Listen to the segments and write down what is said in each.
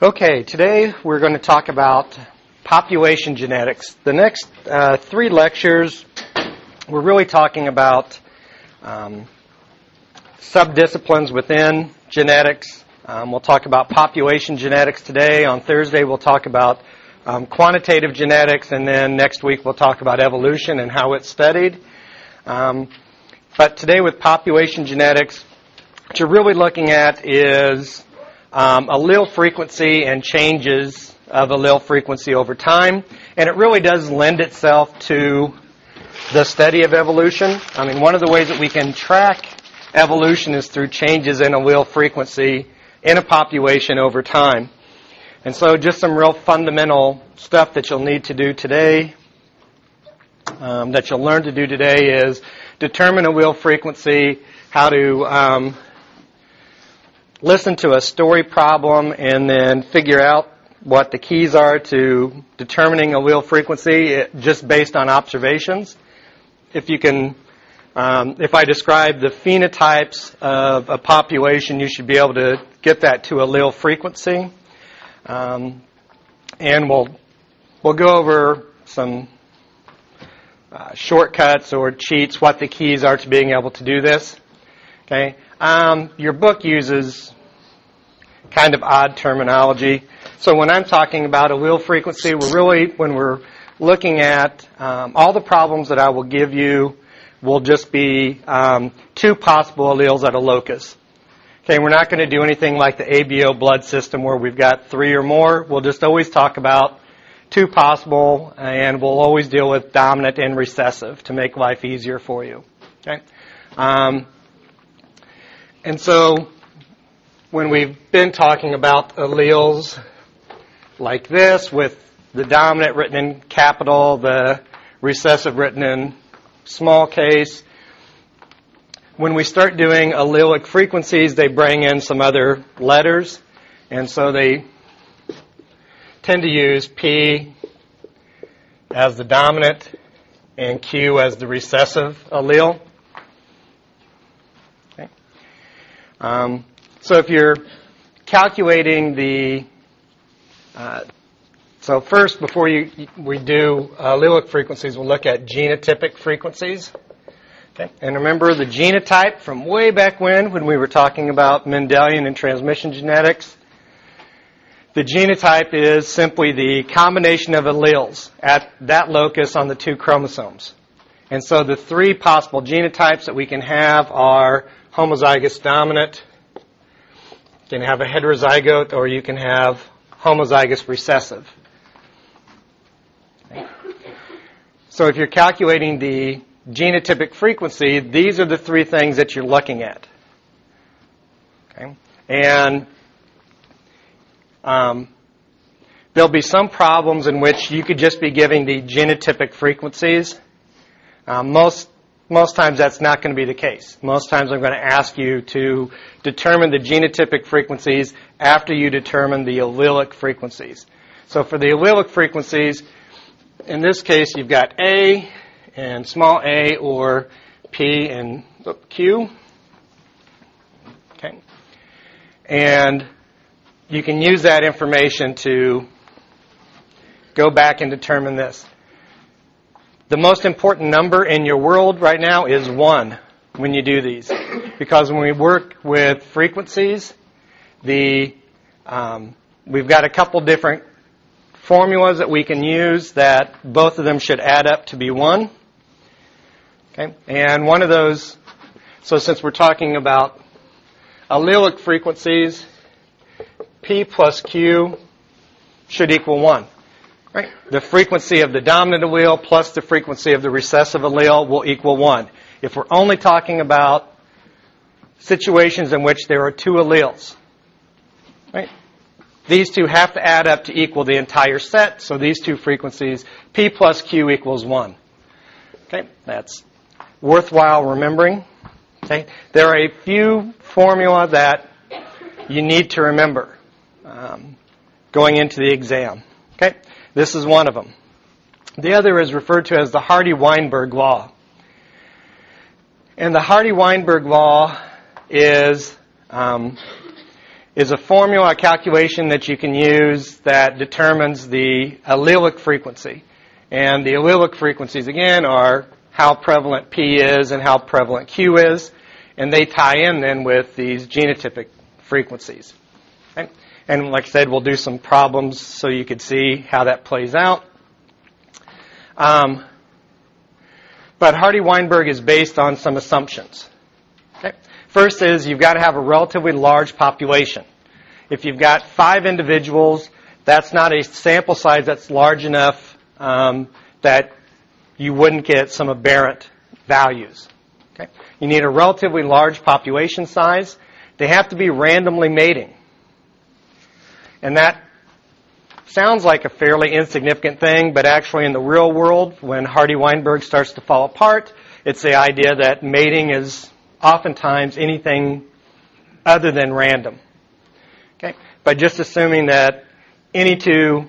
Okay, today we're going to talk about population genetics. The next three lectures, we're really talking about subdisciplines within genetics. We'll talk about population genetics today. On Thursday, we'll talk about quantitative genetics, and then next week we'll talk about evolution and how it's studied. But today with population genetics, what you're really looking at is allele frequency and changes of allele frequency over time. And it really does lend itself to the study of evolution. I mean, one of the ways that we can track evolution is through changes in allele frequency in a population over time. And so just some real fundamental stuff that you'll need to do today, that you'll learn to do today is determine allele frequency, how to listen to a story problem and then figure out what the keys are to determining allele frequency just based on observations. If you can, if I describe the phenotypes of a population, you should be able to get that to allele frequency. And we'll go over some shortcuts or cheats, what the keys are to being able to do this. Okay. Your book uses kind of odd terminology. So when I'm talking about allele frequency, when we're looking at all the problems that I will give you will just be two possible alleles at a locus. Okay, we're not going to do anything like the ABO blood system where we've got three or more. We'll just always talk about two possible, and we'll always deal with dominant and recessive to make life easier for you. Okay. And so when we've been talking about alleles like this, with the dominant written in capital, the recessive written in small case, when we start doing allelic frequencies, they bring in some other letters, and so they tend to use P as the dominant and Q as the recessive allele. Okay. So if you're calculating the, so first before we do allelic frequencies, we'll look at genotypic frequencies. Okay. And remember the genotype from way back when we were talking about Mendelian and transmission genetics. The genotype is simply the combination of alleles at that locus on the two chromosomes. And so the three possible genotypes that we can have are homozygous dominant, you can have a heterozygote, or you can have homozygous recessive. Okay. So if you're calculating the genotypic frequency, these are the three things that you're looking at. Okay. And there'll be some problems in which you could just be giving the genotypic frequencies. Most times that's not going to be the case. Most times I'm going to ask you to determine the genotypic frequencies after you determine the allelic frequencies. So for the allelic frequencies, in this case you've got A and small a, or P and Q. Okay. And you can use that information to go back and determine this. The most important number in your world right now is 1 when you do these. Because when we work with frequencies, we've got a couple different formulas that we can use that both of them should add up to be 1. Okay? And one of those, so since we're talking about allelic frequencies, P plus Q should equal 1. Right? The frequency of the dominant allele plus the frequency of the recessive allele will equal 1. If we're only talking about situations in which there are two alleles, right? These two have to add up to equal the entire set, so these two frequencies, P plus Q equals 1. Okay, that's worthwhile remembering. Okay, there are a few formula that you need to remember going into the exam. Okay. This is one of them. The other is referred to as the Hardy-Weinberg law. And the Hardy-Weinberg law is is a formula, a calculation that you can use that determines the allelic frequency. And the allelic frequencies, again, are how prevalent P is and how prevalent Q is. And they tie in then with these genotypic frequencies. Okay? And like I said, we'll do some problems so you could see how that plays out. But Hardy-Weinberg is based on some assumptions. Okay? First is you've got to have a relatively large population. If you've got 5 individuals, that's not a sample size that's large enough that you wouldn't get some aberrant values. Okay? You need a relatively large population size. They have to be randomly mating. And that sounds like a fairly insignificant thing, but actually in the real world, when Hardy-Weinberg starts to fall apart, it's the idea that mating is oftentimes anything other than random. Okay? By just assuming that any 2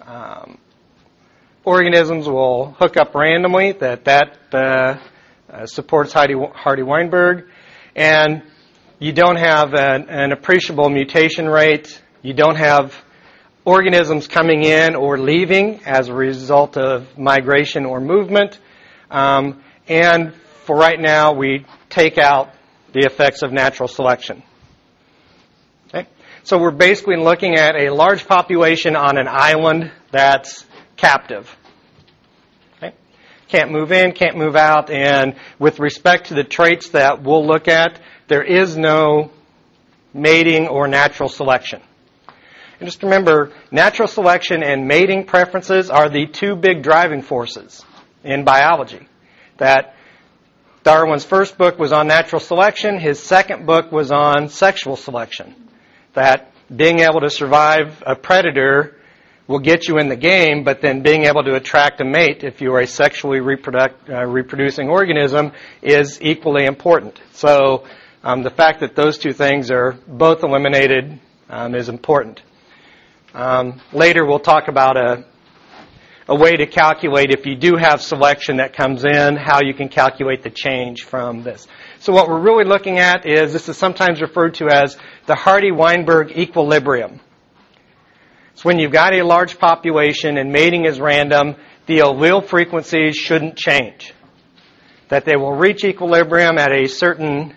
organisms will hook up randomly, that supports Hardy-Weinberg, and you don't have an appreciable mutation rate. You don't have organisms coming in or leaving as a result of migration or movement. And for right now, we take out the effects of natural selection. Okay? So we're basically looking at a large population on an island that's captive. Okay? Can't move in, can't move out, and with respect to the traits that we'll look at, there is no mating or natural selection. And just remember, natural selection and mating preferences are the 2 big driving forces in biology. That Darwin's first book was on natural selection. His second book was on sexual selection. That being able to survive a predator will get you in the game, but then being able to attract a mate if you are a sexually reproducing organism is equally important. So the fact that those 2 things are both eliminated is important. Later we'll talk about a way to calculate if you do have selection that comes in, how you can calculate the change from this. So what we're really looking at is, this is sometimes referred to as the Hardy-Weinberg equilibrium. So when you've got a large population and mating is random, the allele frequencies shouldn't change. That they will reach equilibrium at a certain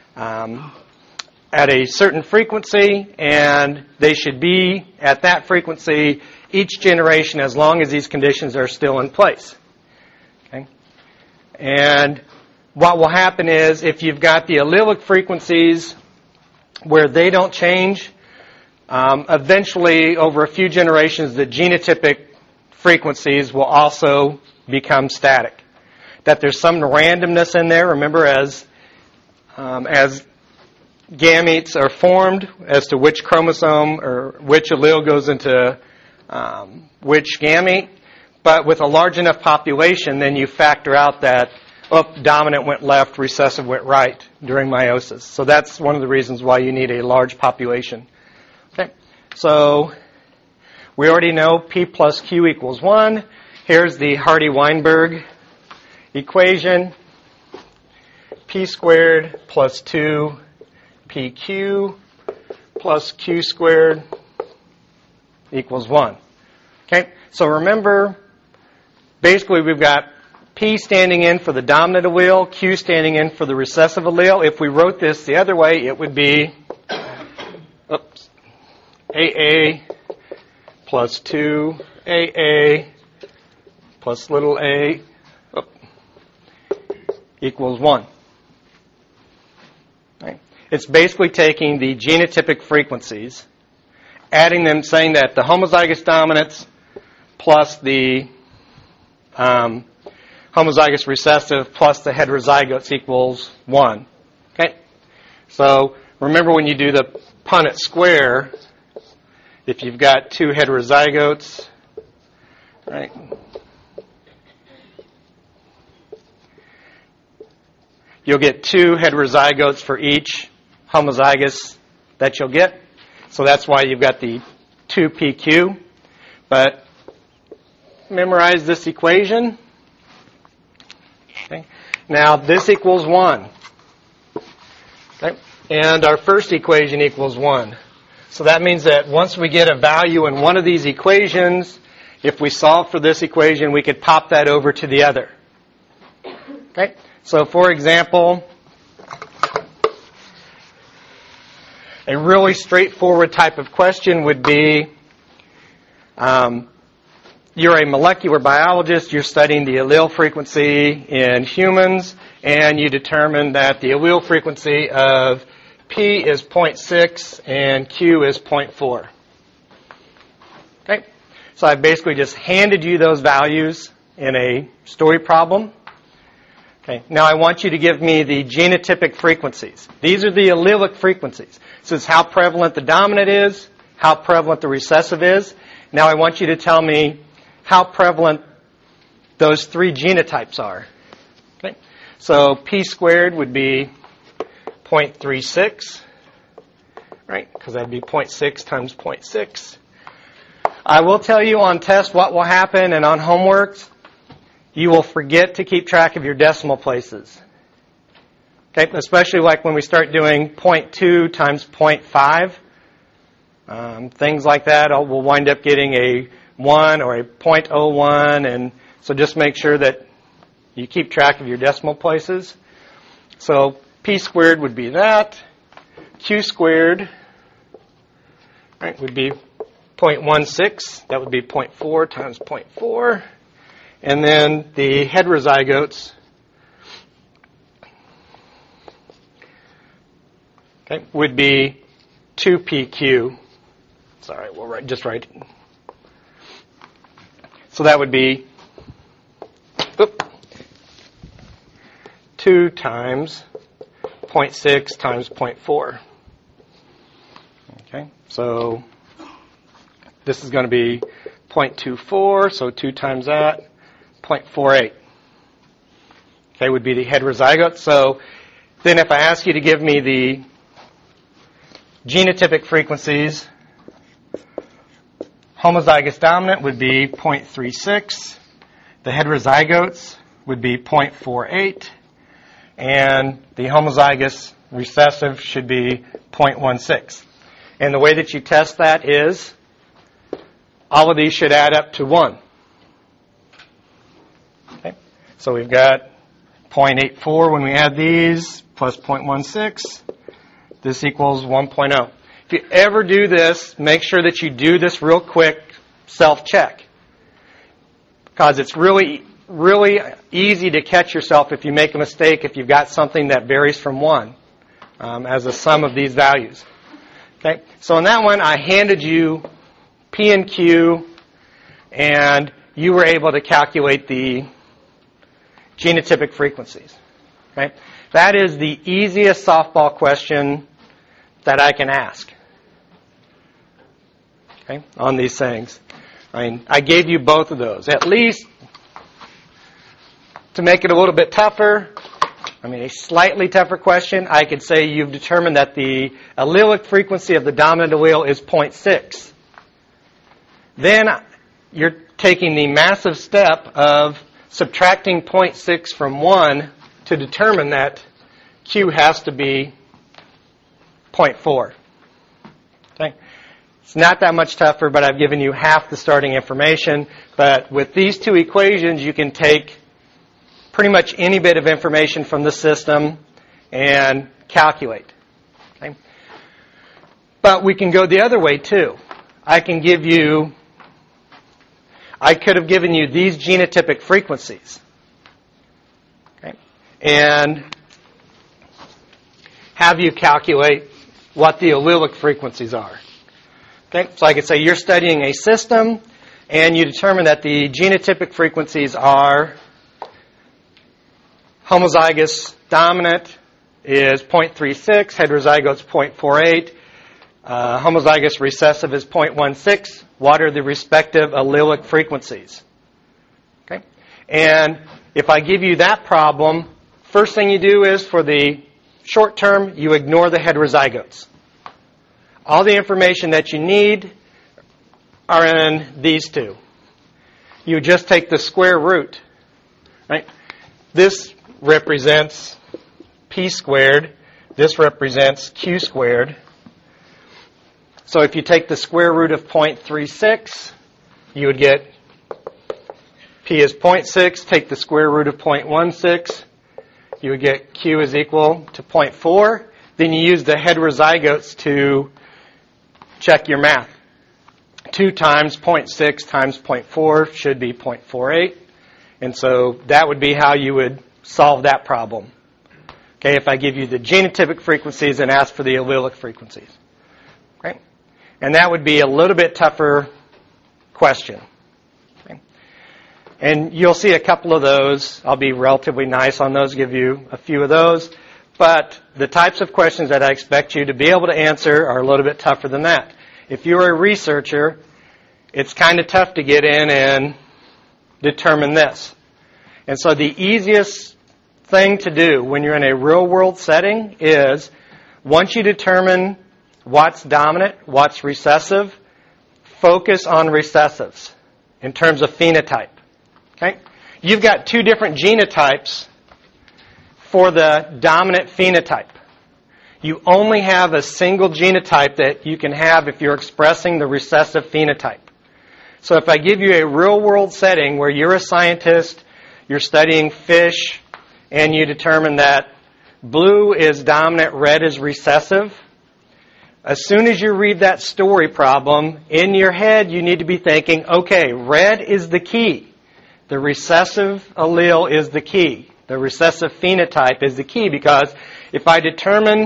frequency, and they should be at that frequency each generation as long as these conditions are still in place. Okay? And what will happen is, if you've got the allelic frequencies where they don't change, eventually over a few generations the genotypic frequencies will also become static. That there's some randomness in there. Remember, as gametes are formed as to which chromosome or which allele goes into which gamete, but with a large enough population, then you factor out that dominant went left, recessive went right during meiosis. So that's one of the reasons why you need a large population. Okay, so we already know P plus Q equals 1. Here's the Hardy-Weinberg equation. P squared plus 2 PQ plus Q squared equals 1. Okay, so remember, basically we've got P standing in for the dominant allele, Q standing in for the recessive allele. If we wrote this the other way, it would be AA plus 2 AA plus little a equals 1. Right? It's basically taking the genotypic frequencies, adding them, saying that the homozygous dominants plus the homozygous recessive plus the heterozygotes equals 1. Okay? So remember, when you do the Punnett square, if you've got 2 heterozygotes, right, you'll get 2 heterozygotes for each homozygous that you'll get. So that's why you've got the 2PQ. But memorize this equation. Okay. Now this equals 1. Okay. And our first equation equals 1. So that means that once we get a value in one of these equations, if we solve for this equation, we could pop that over to the other. Okay? So for example, a really straightforward type of question would be, you're a molecular biologist, you're studying the allele frequency in humans, and you determine that the allele frequency of P is 0.6 and Q is 0.4. Okay? So I've basically just handed you those values in a story problem. Okay. Now I want you to give me the genotypic frequencies. These are the allelic frequencies. This is how prevalent the dominant is, how prevalent the recessive is. Now I want you to tell me how prevalent those three genotypes are. Okay. So P squared would be 0.36, right? Because that'd be 0.6 times 0.6. I will tell you on test what will happen, and on homework, you will forget to keep track of your decimal places. Okay, especially like when we start doing 0.2 times 0.5. Things like that, we'll wind up getting a 1 or a 0.01, and so just make sure that you keep track of your decimal places. So P squared would be that. Q squared, right, would be 0.16. That would be 0.4 times 0.4. And then the heterozygotes, okay, would be 2PQ. Sorry, we'll just write it. So that would be 2 times 0.6 times 0.4. Okay, so this is going to be 0.24, so 2 times that, 0.48. Okay, would be the heterozygote. So then if I ask you to give me the genotypic frequencies, homozygous dominant would be 0.36. The heterozygotes would be 0.48. And the homozygous recessive should be 0.16. And the way that you test that is all of these should add up to 1. Okay? So we've got 0.84 when we add these plus 0.16. This equals 1.0. If you ever do this, make sure that you do this real quick self-check. Because it's really easy to catch yourself if you make a mistake if you've got something that varies from 1 as a sum of these values. Okay? So in that one, I handed you P and Q, and you were able to calculate the genotypic frequencies. Okay? That is the easiest softball question that I can ask. Okay? On these things. I mean, I gave you both of those. At least to make it a little bit tougher, a slightly tougher question, I could say you've determined that the allelic frequency of the dominant allele is 0.6. Then you're taking the massive step of subtracting 0.6 from 1 to determine that Q has to be 0.4. Okay? It's not that much tougher, but I've given you half the starting information. But with these two equations, you can take pretty much any bit of information from the system and calculate. Okay? But we can go the other way too. I could have given you these genotypic frequencies. Okay? And have you calculate what the allelic frequencies are. Okay? So I could say you're studying a system and you determine that the genotypic frequencies are homozygous dominant is 0.36, heterozygotes 0.48, homozygous recessive is 0.16. What are the respective allelic frequencies? Okay? And if I give you that problem, first thing you do is for the short term, you ignore the heterozygotes. All the information that you need are in these two. You just take the square root. Right? This represents P squared. This represents Q squared. So if you take the square root of 0.36, you would get P is 0.6. Take the square root of 0.16, you would get Q is equal to 0.4. Then you use the heterozygotes to check your math. 2 times 0.6 times 0.4 should be 0.48. And so that would be how you would solve that problem. Okay, if I give you the genotypic frequencies and ask for the allelic frequencies. Okay? And that would be a little bit tougher question. Okay? And you'll see a couple of those. I'll be relatively nice on those, give you a few of those. But the types of questions that I expect you to be able to answer are a little bit tougher than that. If you're a researcher, it's kind of tough to get in and determine this. And so the easiest thing to do when you're in a real-world setting is, once you determine what's dominant, what's recessive, focus on recessives in terms of phenotype. Okay? You've got 2 different genotypes for the dominant phenotype. You only have a single genotype that you can have if you're expressing the recessive phenotype. So if I give you a real-world setting where you're a scientist, you're studying fish, and you determine that blue is dominant, red is recessive, as soon as you read that story problem, in your head you need to be thinking, okay, red is the key. The recessive allele is the key. The recessive phenotype is the key, because if I determine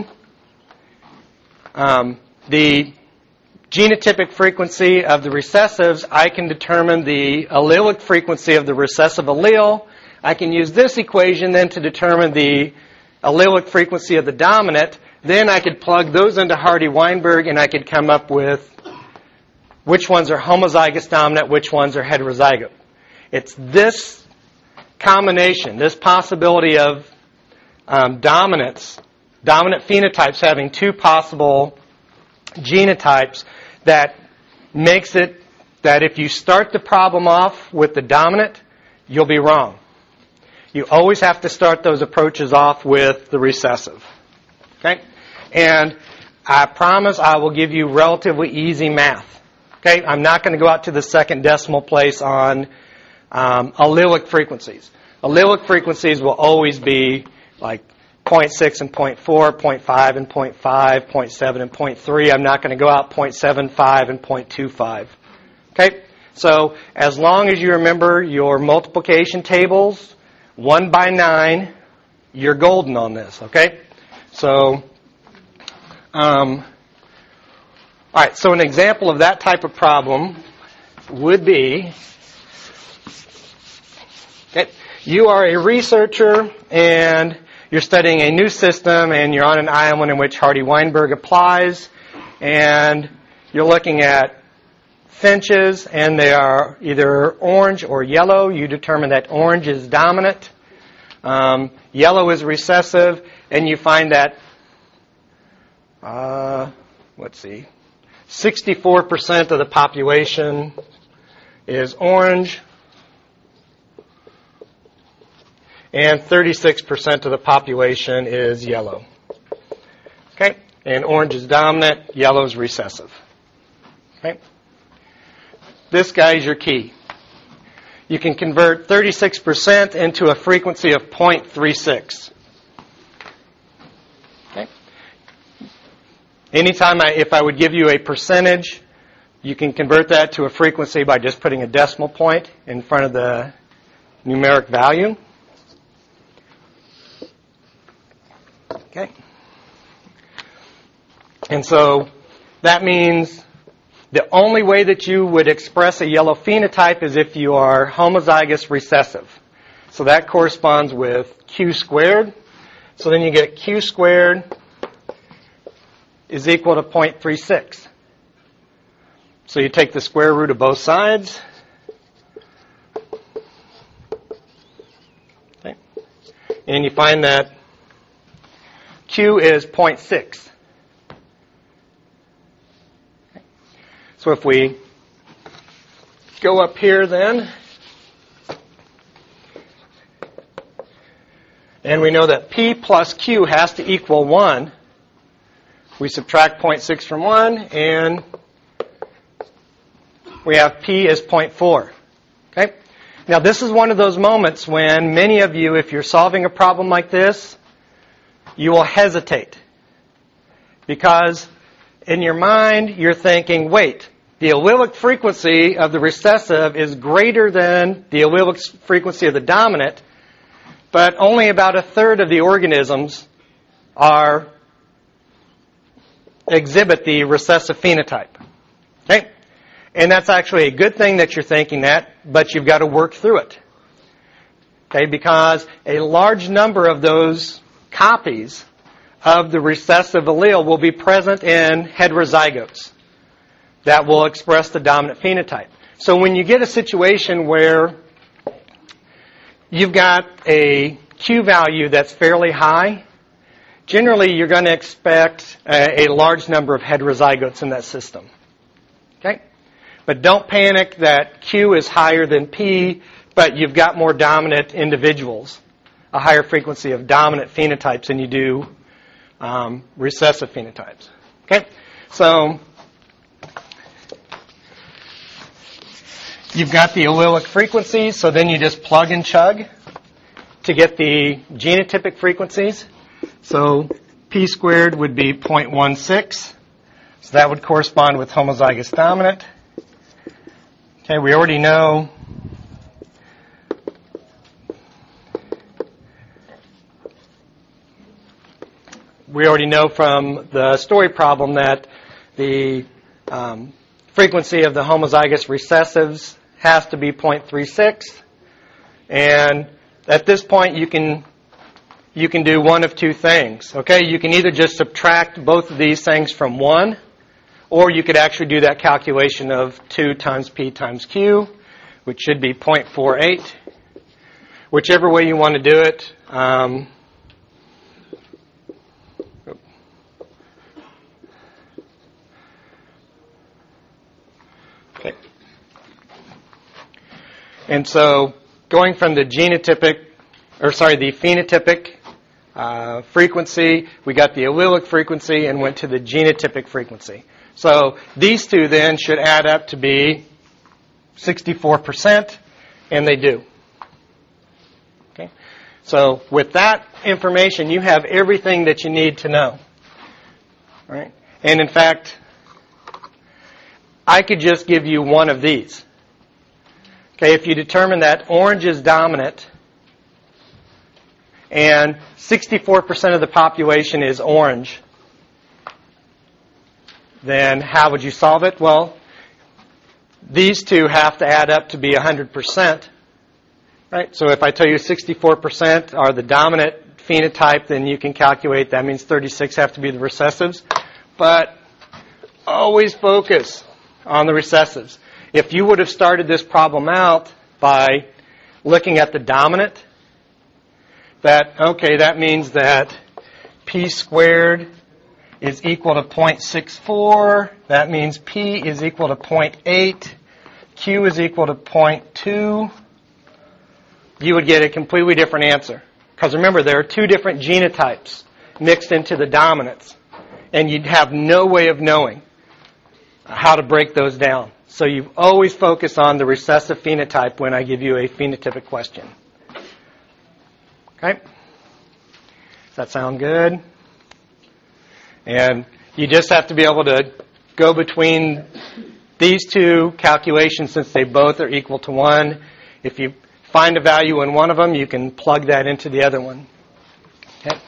the genotypic frequency of the recessives, I can determine the allelic frequency of the recessive allele. I can use this equation then to determine the allelic frequency of the dominant. Then I could plug those into Hardy-Weinberg, and I could come up with which ones are homozygous dominant, which ones are heterozygote. It's this combination, this possibility of dominant phenotypes having 2 possible genotypes, that makes it that if you start the problem off with the dominant, you'll be wrong. You always have to start those approaches off with the recessive. Okay? And I promise I will give you relatively easy math. Okay? I'm not going to go out to the second decimal place on allelic frequencies. Allelic frequencies will always be like 0.6 and 0.4, 0.5 and 0.5, 0.7 and 0.3. I'm not going to go out 0.75 and 0.25. Okay? So as long as you remember your multiplication tables, 1 by 9, you're golden on this. Okay? So, all right. So an example of that type of problem would be, okay, you are a researcher and you're studying a new system, and you're on an island in which Hardy-Weinberg applies, and you're looking at finches, and they are either orange or yellow. You determine that orange is dominant, yellow is recessive, and you find that, 64% of the population is orange, and 36% of the population is yellow. Okay? And orange is dominant, yellow is recessive. Okay? This guy is your key. You can convert 36% into a frequency of 0.36. Okay? Anytime if I would give you a percentage, you can convert that to a frequency by just putting a decimal point in front of the numeric value. Okay. And so that means the only way that you would express a yellow phenotype is if you are homozygous recessive. So that corresponds with Q squared. So then you get Q squared is equal to 0.36. So you take the square root of both sides. Okay. And you find that Q is 0.6. Okay. So if we go up here then, and we know that P plus Q has to equal 1, We subtract 0.6 from 1, and we have P as 0.4. Okay? Now, this is one of those moments when many of you, if you're solving a problem like this, you will hesitate. Because in your mind, you're thinking, wait, the allelic frequency of the recessive is greater than the allelic frequency of the dominant, but only about a third of the organisms exhibit the recessive phenotype. Okay? And that's actually a good thing that you're thinking that, but you've got to work through it. Okay? Because a large number of those copies of the recessive allele will be present in heterozygotes that will express the dominant phenotype. So when you get a situation where you've got a Q value that's fairly high, generally you're going to expect a large number of heterozygotes in that system. Okay? But don't panic that Q is higher than P, but you've got more dominant individuals, a higher frequency of dominant phenotypes than you do recessive phenotypes. Okay? So you've got the allelic frequencies, so then you just plug and chug to get the genotypic frequencies. So P squared would be 0.16. So that would correspond with homozygous dominant. Okay, we already know from the story problem that the frequency of the homozygous recessives has to be 0.36. And at this point, you can do one of two things. Okay, you can either just subtract both of these things from 1, or you could actually do that calculation of 2 times P times Q, which should be 0.48. Whichever way you want to do it. Okay. And so going from the phenotypic frequency, we got the allelic frequency and went to the genotypic frequency. So these two then should add up to be 64%, and they do. Okay? So with that information, you have everything that you need to know. All right? And in fact, I could just give you one of these. Okay, if you determine that orange is dominant and 64% of the population is orange, then how would you solve it? Well, these two have to add up to be 100%. Right? So if I tell you 64% are the dominant phenotype, then you can calculate that means 36 have to be the recessives. But always focus on the recessives. If you would have started this problem out by looking at the dominant, that means that P squared is equal to 0.64. That means P is equal to 0.8. Q is equal to 0.2. You would get a completely different answer. Because remember, there are two different genotypes mixed into the dominants. And you'd have no way of knowing how to break those down. So you always focus on the recessive phenotype when I give you a phenotypic question. Okay? Does that sound good? And you just have to be able to go between these two calculations since they both are equal to 1. If you find a value in one of them, you can plug that into the other one. Okay?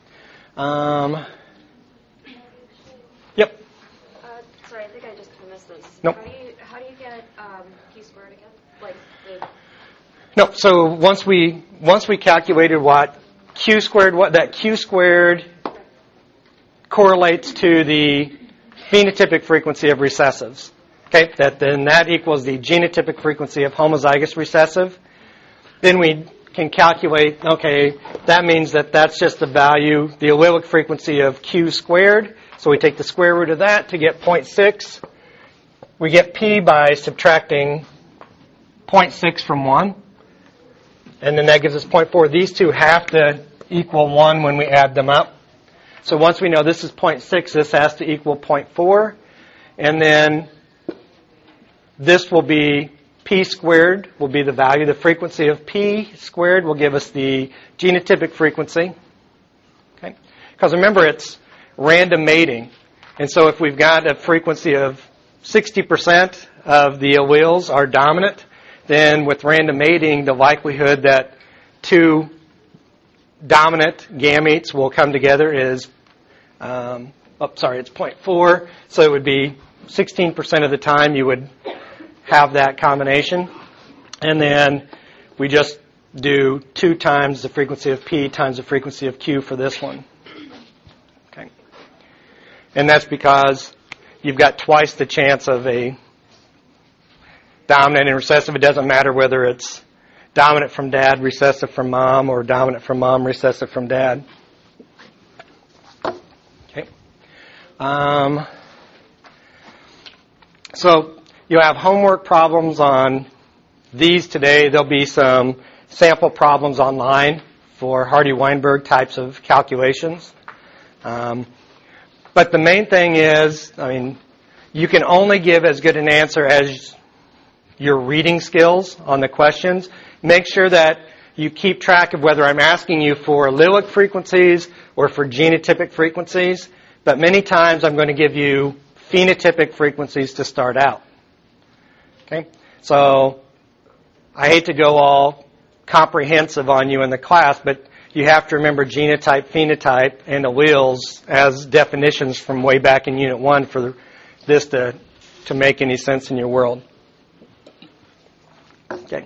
Yep. Sorry, I think I just missed this. Nope. How do you get Q squared again? No. So once we calculated what Q squared correlates to the phenotypic frequency of recessives. Okay, that equals the genotypic frequency of homozygous recessive. Then we can calculate, okay, that means that's just the value, the allelic frequency of Q squared. So we take the square root of that to get 0.6. We get P by subtracting 0.6 from 1. And then that gives us 0.4. These two have to equal 1 when we add them up. So once we know this is 0.6, this has to equal 0.4. And then this will be p squared will be the value. The frequency of p squared will give us the genotypic frequency. Okay? Because remember, it's random mating. And so if we've got a frequency of 60% of the alleles are dominant, then with random mating, the likelihood that two dominant gametes will come together is, it's 0.4. So it would be 16% of the time you would have that combination. And then we just do 2 times the frequency of P times the frequency of Q for this one. Okay. And that's because you've got twice the chance of a dominant and recessive. It doesn't matter whether it's dominant from dad, recessive from mom, or dominant from mom, recessive from dad. Okay. So you have homework problems on these today. There'll be some sample problems online for Hardy-Weinberg types of calculations. But the main thing is, you can only give as good an answer as your reading skills on the questions. Make sure that you keep track of whether I'm asking you for allelic frequencies or for genotypic frequencies. But many times I'm going to give you phenotypic frequencies to start out. Okay? So I hate to go all comprehensive on you in the class, but you have to remember genotype, phenotype, and alleles as definitions from way back in Unit 1 for this to make any sense in your world. Okay.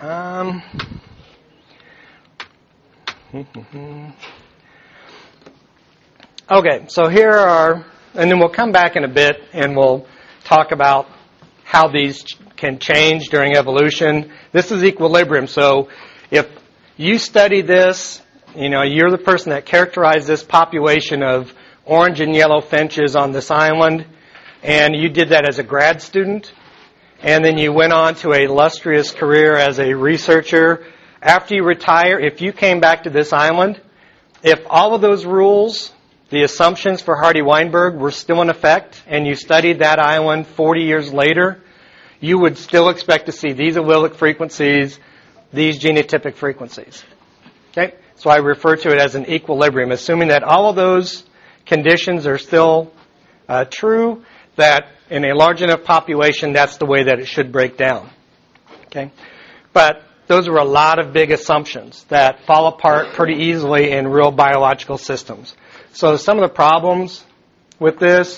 Okay, so here are, and then we'll come back in a bit and we'll talk about how these can change during evolution. This is equilibrium. So if you study this, you're the person that characterized this population of orange and yellow finches on this island, and you did that as a grad student, and then you went on to a illustrious career as a researcher. After you retire, if you came back to this island, if all of those rules, the assumptions for Hardy-Weinberg were still in effect, and you studied that island 40 years later, you would still expect to see these allelic frequencies, these genotypic frequencies. Okay? So I refer to it as an equilibrium, assuming that all of those conditions are still true, that in a large enough population, that's the way that it should break down. Okay? But those are a lot of big assumptions that fall apart pretty easily in real biological systems. So some of the problems with this,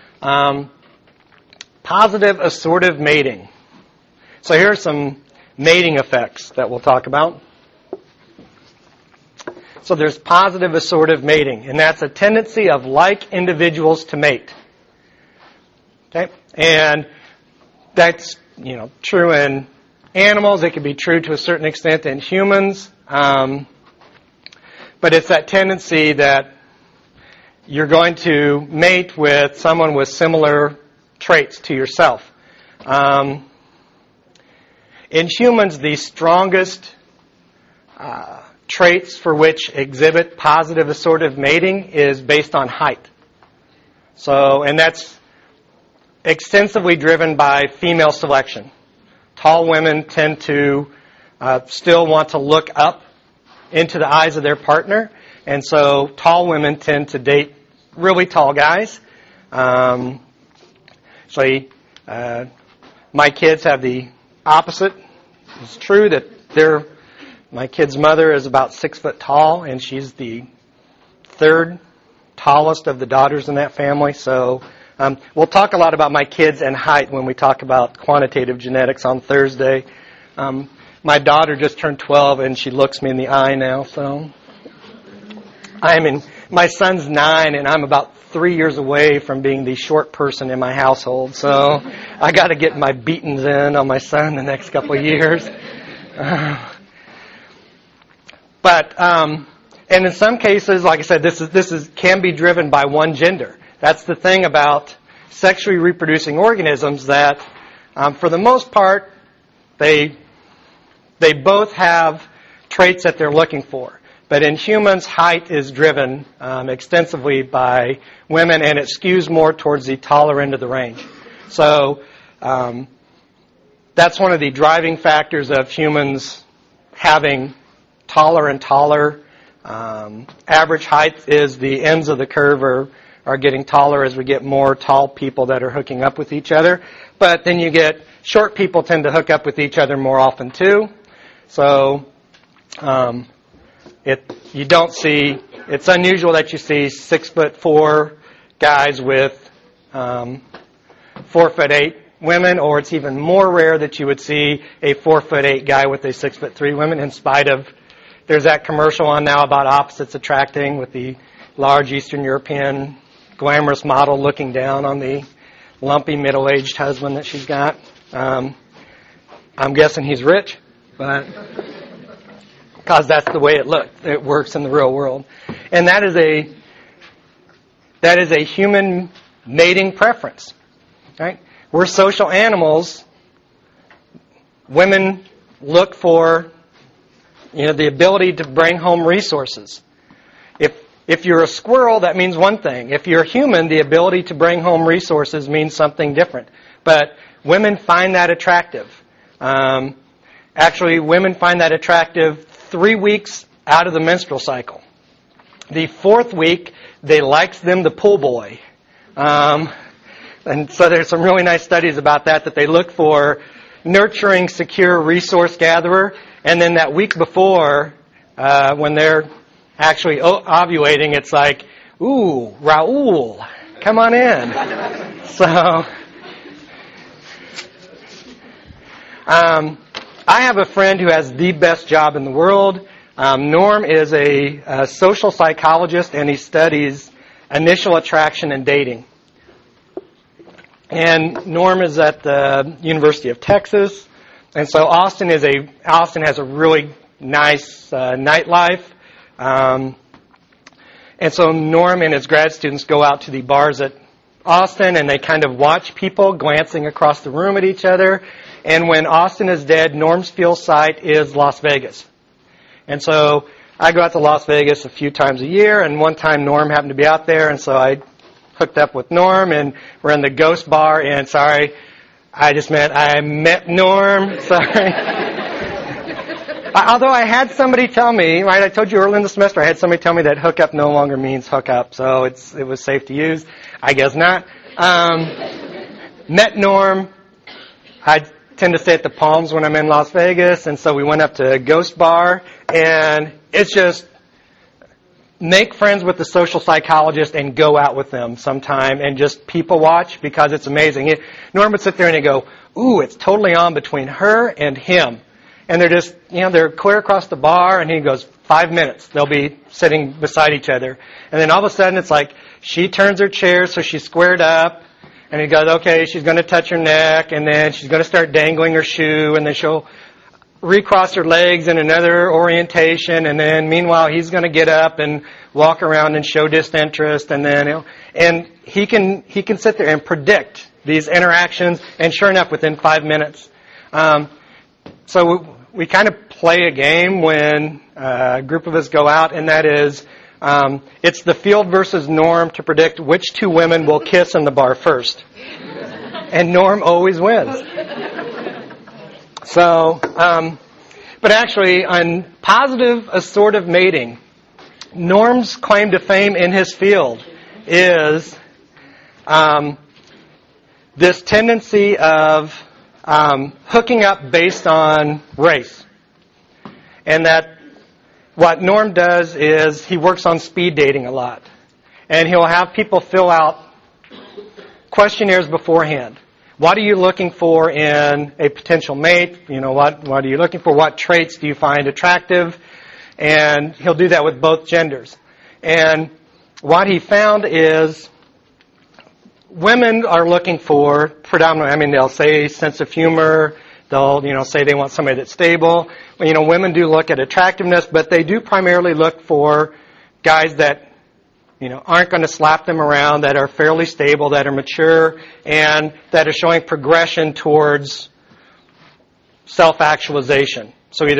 positive assortative mating. So here are some mating effects that we'll talk about. So there's positive assortative mating, and that's a tendency of like individuals to mate. Okay? And that's, true in animals. It can be true to a certain extent in humans. But it's that tendency that you're going to mate with someone with similar traits to yourself. In humans, the strongest traits for which exhibit positive assortative mating is based on height. So, and that's extensively driven by female selection. Tall women tend to still want to look up into the eyes of their partner, and so tall women tend to date really tall guys. My kids have the opposite. It's true that my kid's mother is about 6 foot tall, and she's the third tallest of the daughters in that family. So we'll talk a lot about my kids and height when we talk about quantitative genetics on Thursday. My daughter just turned 12, and she looks me in the eye now. So my son's 9, and I'm about 3 years away from being the short person in my household. So I got to get my beatings in on my son the next couple of years. And in some cases, like I said, this can be driven by one gender. That's the thing about sexually reproducing organisms, that for the most part, they both have traits that they're looking for. But in humans, height is driven extensively by women, and it skews more towards the taller end of the range. So that's one of the driving factors of humans having taller and taller. Average height is the ends of the curve are getting taller as we get more tall people that are hooking up with each other. But then you get short people tend to hook up with each other more often too. So you don't see, it's unusual that you see 6'4" guys with 4'8" women, or it's even more rare that you would see a 4'8" guy with a 6'3" woman, in spite of, there's that commercial on now about opposites attracting with the large Eastern European glamorous model looking down on the lumpy middle-aged husband that she's got. I'm guessing he's rich, but because that's the way it works in the real world. And that is a human mating preference, right? We're social animals. Women look for, the ability to bring home resources. If you're a squirrel, that means one thing. If you're a human, the ability to bring home resources means something different. But women find that attractive. Actually, women find that attractive 3 weeks out of the menstrual cycle. The 4th week, they likes them the pool boy. And so there's some really nice studies about that they look for nurturing, secure resource gatherer. And then that week before, when they're actually ovulating, it's like, ooh, Raoul, come on in. So, I have a friend who has the best job in the world. Norm is a social psychologist, and he studies initial attraction and dating. And Norm is at the University of Texas, and so Austin has a really nice nightlife. And so Norm and his grad students go out to the bars at Austin, and they kind of watch people glancing across the room at each other. And when Austin is dead, Norm's field site is Las Vegas. And so I go out to Las Vegas a few times a year, and one time Norm happened to be out there, and so I hooked up with Norm, and we're in the Ghost Bar, and sorry, I met Norm, sorry. Although I had somebody tell me, right, I told you early in the semester, I had somebody tell me that hookup no longer means hookup, so it was safe to use. I guess not. Met Norm. I tend to stay at the Palms when I'm in Las Vegas, and so we went up to Ghost Bar, and it's just make friends with the social psychologist and go out with them sometime and just people watch, because it's amazing. Norm would sit there and he'd go, ooh, it's totally on between her and him. And they're just, they're clear across the bar, and he goes, 5 minutes. They'll be sitting beside each other. And then all of a sudden it's like, she turns her chair so she's squared up, and he goes, okay, she's going to touch her neck, and then she's going to start dangling her shoe, and then she'll recross her legs in another orientation, and then meanwhile he's going to get up and walk around and show disinterest, and then and he can sit there and predict these interactions, and sure enough, within 5 minutes. So we kind of play a game when a group of us go out, and that is, it's the field versus Norm to predict which two women will kiss in the bar first. And Norm always wins. So, but actually, on positive assortive mating, Norm's claim to fame in his field is this tendency of hooking up based on race. And that what Norm does is he works on speed dating a lot. And he'll have people fill out questionnaires beforehand. What are you looking for in a potential mate? What are you looking for? What traits do you find attractive? And he'll do that with both genders. And what he found is women are looking for predominantly, they'll say sense of humor, they'll, say they want somebody that's stable. Women do look at attractiveness, but they do primarily look for guys that, aren't going to slap them around, that are fairly stable, that are mature, and that are showing progression towards self-actualization. So either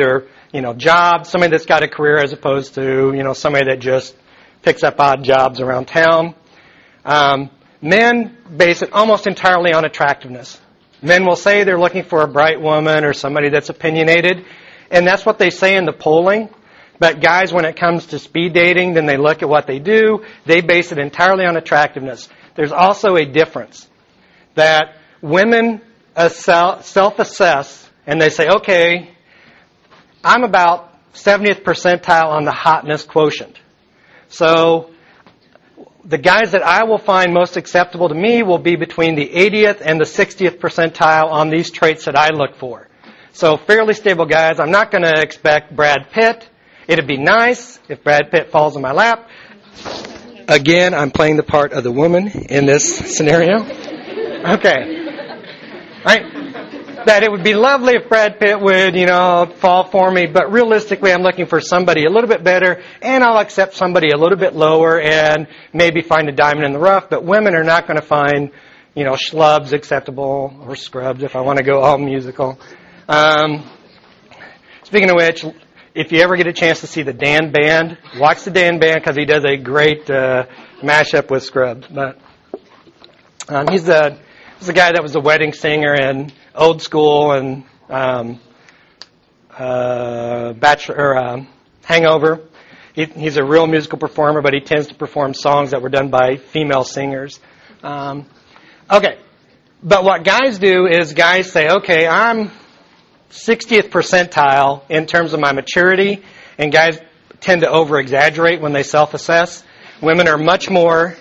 job, somebody that's got a career as opposed to, somebody that just picks up odd jobs around town. Men base it almost entirely on attractiveness. Men will say they're looking for a bright woman or somebody that's opinionated, and that's what they say in the polling. But guys, when it comes to speed dating, then they look at what they do. They base it entirely on attractiveness. There's also a difference that women self-assess, and they say, okay, I'm about 70th percentile on the hotness quotient. So the guys that I will find most acceptable to me will be between the 80th and the 60th percentile on these traits that I look for. So fairly stable guys. I'm not going to expect Brad Pitt. It'd be nice if Brad Pitt falls in my lap. Again, I'm playing the part of the woman in this scenario. Okay. Right? That it would be lovely if Brad Pitt would, fall for me, but realistically I'm looking for somebody a little bit better, and I'll accept somebody a little bit lower and maybe find a diamond in the rough, but women are not going to find, schlubs acceptable, or scrubs if I want to go all musical. Speaking of which, if you ever get a chance to see the Dan Band, watch the Dan Band because he does a great mashup with Scrubs. But he's the guy that was a wedding singer in Old School and Hangover. He's a real musical performer, but he tends to perform songs that were done by female singers. Okay, but what guys do is guys say, okay, I'm 60th percentile in terms of my maturity, and guys tend to over-exaggerate when they self-assess. Women are much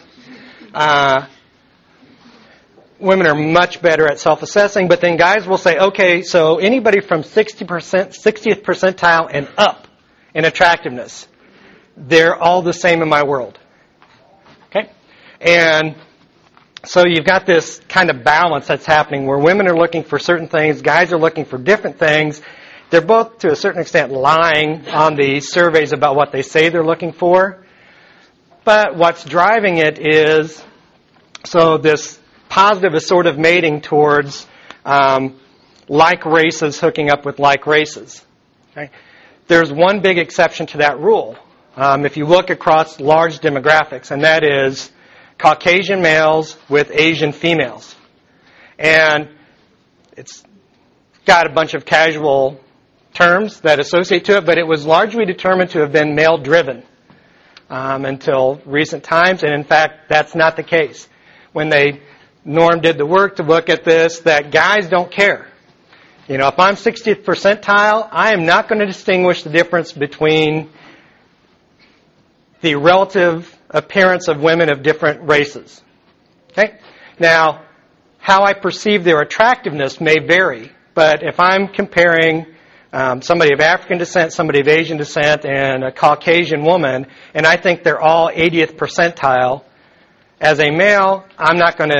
better at self-assessing, but then guys will say, okay, so anybody from 60th percentile and up in attractiveness, they're all the same in my world. Okay? And so you've got this kind of balance that's happening where women are looking for certain things, guys are looking for different things. They're both, to a certain extent, lying on the surveys about what they say they're looking for. But what's driving it is, so this positive assortative mating towards like races hooking up with like races. Okay? There's one big exception to that rule. If you look across large demographics, and that is Caucasian males with Asian females. And it's got a bunch of casual terms that associate to it, but it was largely determined to have been male-driven until recent times, and in fact, that's not the case. When Norm did the work to look at this, that guys don't care. If I'm 60th percentile, I am not going to distinguish the difference between the relative appearance of women of different races. Okay? Now, how I perceive their attractiveness may vary, but if I'm comparing somebody of African descent, somebody of Asian descent, and a Caucasian woman, and I think they're all 80th percentile, as a male, I'm not going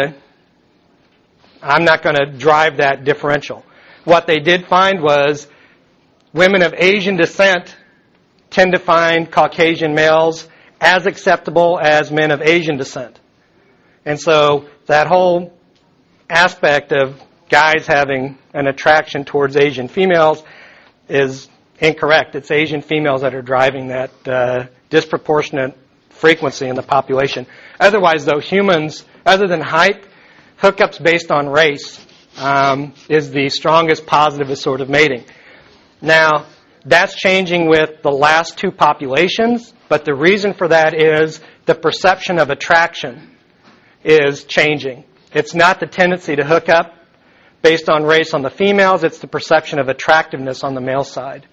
to drive that differential. What they did find was women of Asian descent tend to find Caucasian males as acceptable as men of Asian descent. And so that whole aspect of guys having an attraction towards Asian females is incorrect. It's Asian females that are driving that disproportionate frequency in the population. Otherwise, though, humans, other than height, hookups based on race is the strongest positive assortative mating. Now, that's changing with the last two populations, but the reason for that is the perception of attraction is changing. It's not the tendency to hook up based on race on the females, it's the perception of attractiveness on the male side.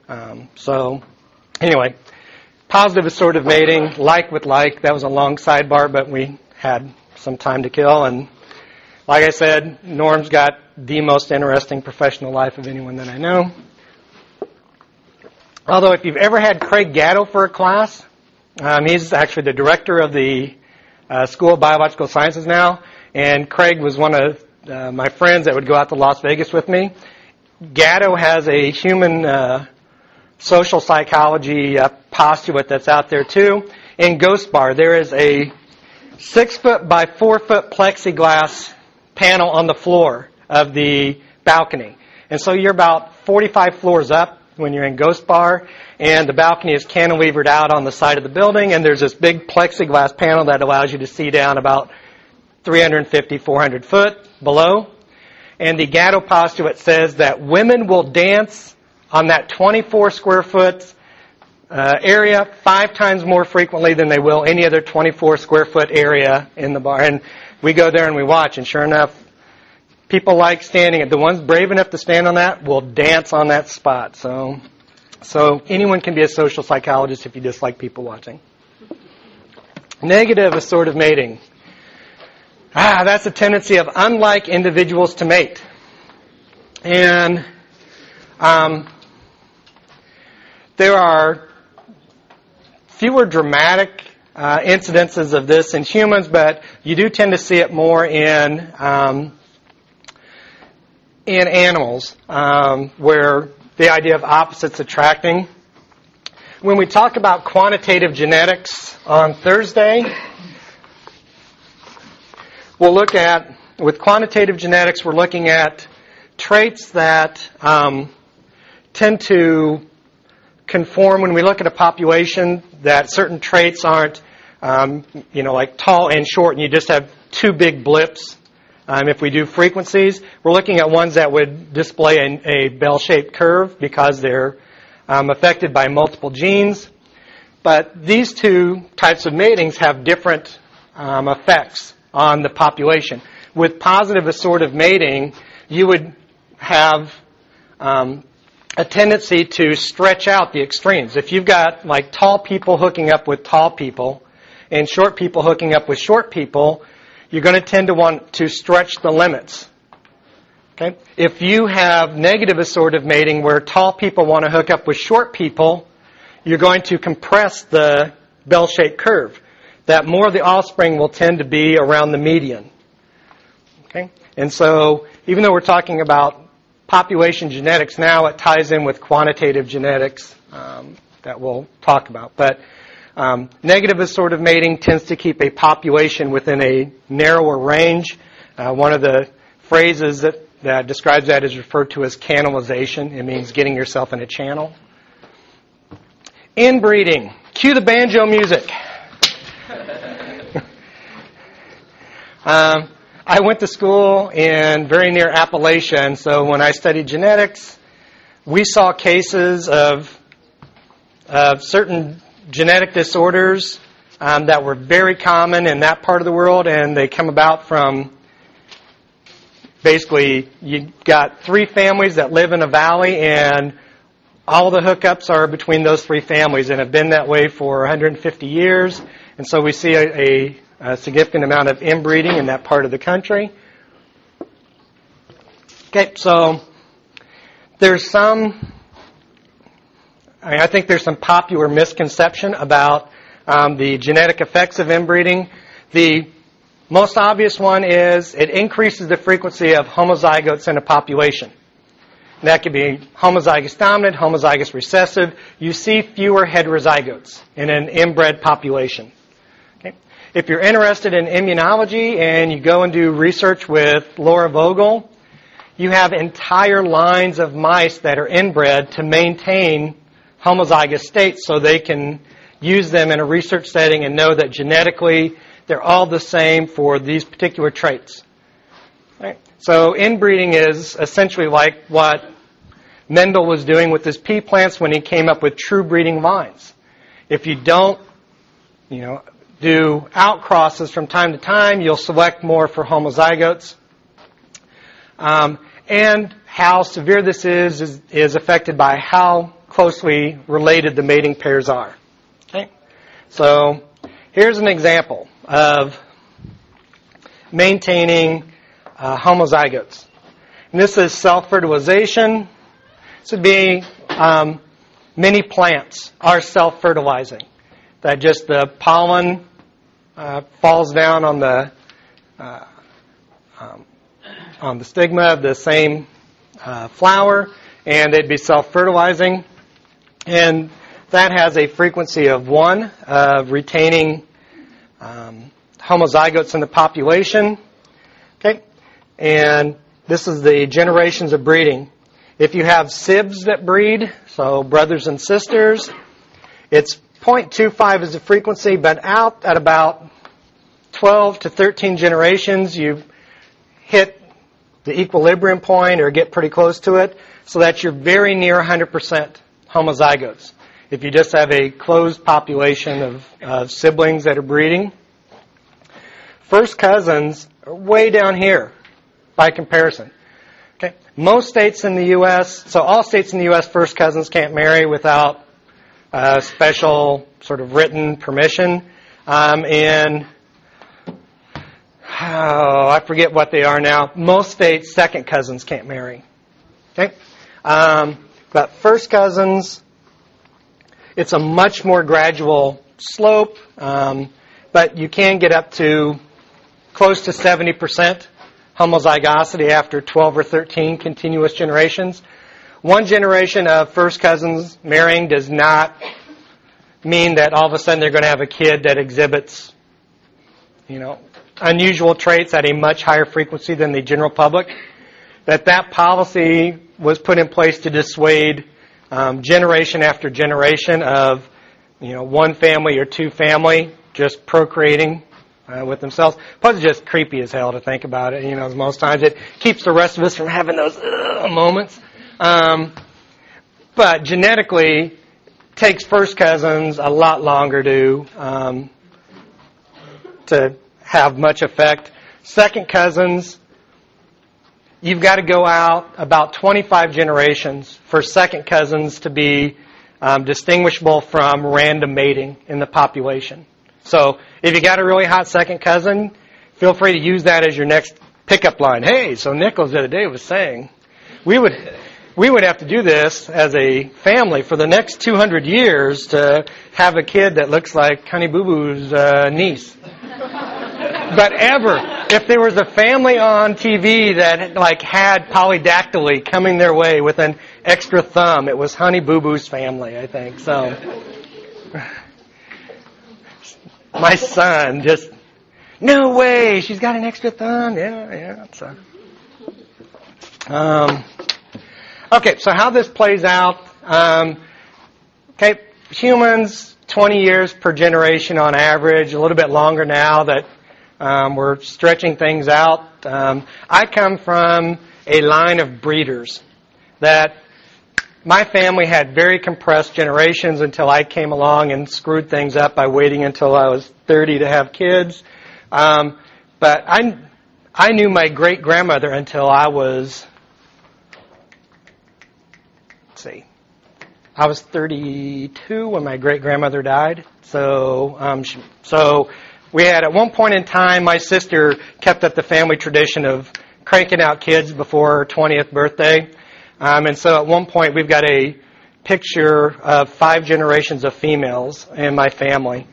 Anyway, positive assortative mating, like with like, that was a long sidebar, but we had some time to kill, and like I said, Norm's got the most interesting professional life of anyone that I know. Although if you've ever had Craig Gatto for a class, he's actually the director of the School of Biological Sciences now, and Craig was one of my friends that would go out to Las Vegas with me. Gatto has a human social psychology postulate that's out there too. In Ghost Bar, there is a 6-foot by 4-foot plexiglass panel on the floor of the balcony. And so you're about 45 floors up, when you're in Ghost Bar, and the balcony is cantilevered out on the side of the building, and there's this big plexiglass panel that allows you to see down about 350, 400 foot below. And the Gatto postulate says that women will dance on that 24 square foot area 5 times more frequently than they will any other 24 square foot area in the bar. And we go there and we watch, and sure enough, people like standing. The ones brave enough to stand on that will dance on that spot. So anyone can be a social psychologist if you dislike people watching. Negative assortative mating. That's a tendency of unlike individuals to mate. And there are fewer dramatic incidences of this in humans, but you do tend to see it more in animals, where the idea of opposites attracting. When we talk about quantitative genetics on Thursday, we'll look at, with quantitative genetics, we're looking at traits that tend to conform when we look at a population, that certain traits aren't, like tall and short, and you just have 2 big blips. If we do frequencies, we're looking at ones that would display a bell-shaped curve because they're affected by multiple genes. But these 2 types of matings have different effects on the population. With positive assortative mating, you would have a tendency to stretch out the extremes. If you've got like tall people hooking up with tall people and short people hooking up with short people, you're going to tend to want to stretch the limits. Okay? If you have negative assortative mating where tall people want to hook up with short people, you're going to compress the bell-shaped curve. That more of the offspring will tend to be around the median. Okay? And so, even though we're talking about population genetics now, it ties in with quantitative genetics that we'll talk about. But negative assortative mating tends to keep a population within a narrower range. One of the phrases that describes that is referred to as canalization. It means getting yourself in a channel. Inbreeding. Cue the banjo music. I went to school in very near Appalachia, and so when I studied genetics, we saw cases of certain genetic disorders that were very common in that part of the world, and they come about from basically you got 3 families that live in a valley, and all the hookups are between those 3 families and have been that way for 150 years. And so we see a significant amount of inbreeding in that part of the country. Okay, so I think there's some popular misconception about the genetic effects of inbreeding. The most obvious one is it increases the frequency of homozygotes in a population. And that could be homozygous dominant, homozygous recessive. You see fewer heterozygotes in an inbred population. Okay? If you're interested in immunology and you go and do research with Laura Vogel, you have entire lines of mice that are inbred to maintain homozygous states so they can use them in a research setting and know that genetically they're all the same for these particular traits. Right? So inbreeding is essentially like what Mendel was doing with his pea plants when he came up with true breeding vines. If you don't, do outcrosses from time to time, you'll select more for homozygotes. And how severe this is affected by how closely related the mating pairs are. Okay? So here's an example of maintaining homozygotes. And this is self-fertilization. This would be many plants are self-fertilizing. That just the pollen falls down on the stigma of the same flower, and they'd be self-fertilizing. And that has a frequency of 1 of retaining homozygotes in the population. Okay, and this is the generations of breeding. If you have sibs that breed, so brothers and sisters. It's 0.25 is the frequency, but out at about 12 to 13 generations, you hit the equilibrium point or get pretty close to it, so that you're very near 100% homozygotes. If you just have a closed population of siblings that are breeding. First cousins are way down here by comparison. Okay. Most states in the U.S., so all states in the U.S., first cousins can't marry without special sort of written permission. I forget what they are now. Most states, second cousins can't marry. Okay? But first cousins, it's a much more gradual slope, but you can get up to close to 70% homozygosity after 12 or 13 continuous generations. One generation of first cousins marrying does not mean that all of a sudden they're going to have a kid that exhibits, unusual traits at a much higher frequency than the general public. That policy was put in place to dissuade generation after generation of, one family or two family just procreating with themselves. Plus, it's just creepy as hell to think about it. Most times it keeps the rest of us from having those moments. But genetically, takes first cousins a lot longer to have much effect. Second cousins, you've got to go out about 25 generations for second cousins to be distinguishable from random mating in the population. So if you got a really hot second cousin, feel free to use that as your next pickup line. Hey, so Nichols the other day was saying, we would have to do this as a family for the next 200 years to have a kid that looks like Honey Boo Boo's niece. But if there was a family on TV that had polydactyly coming their way with an extra thumb, it was Honey Boo Boo's family, I think. So my son just, no way, she's got an extra thumb. Yeah. So, okay, so how this plays out. Humans, 20 years per generation on average, a little bit longer now that we're stretching things out. I come from a line of breeders that my family had very compressed generations until I came along and screwed things up by waiting until I was 30 to have kids. But I knew my great-grandmother until I was, I was 32 when my great-grandmother died. So we had, at one point in time, my sister kept up the family tradition of cranking out kids before her 20th birthday. And so at one point, we've got a picture of 5 generations of females in my family.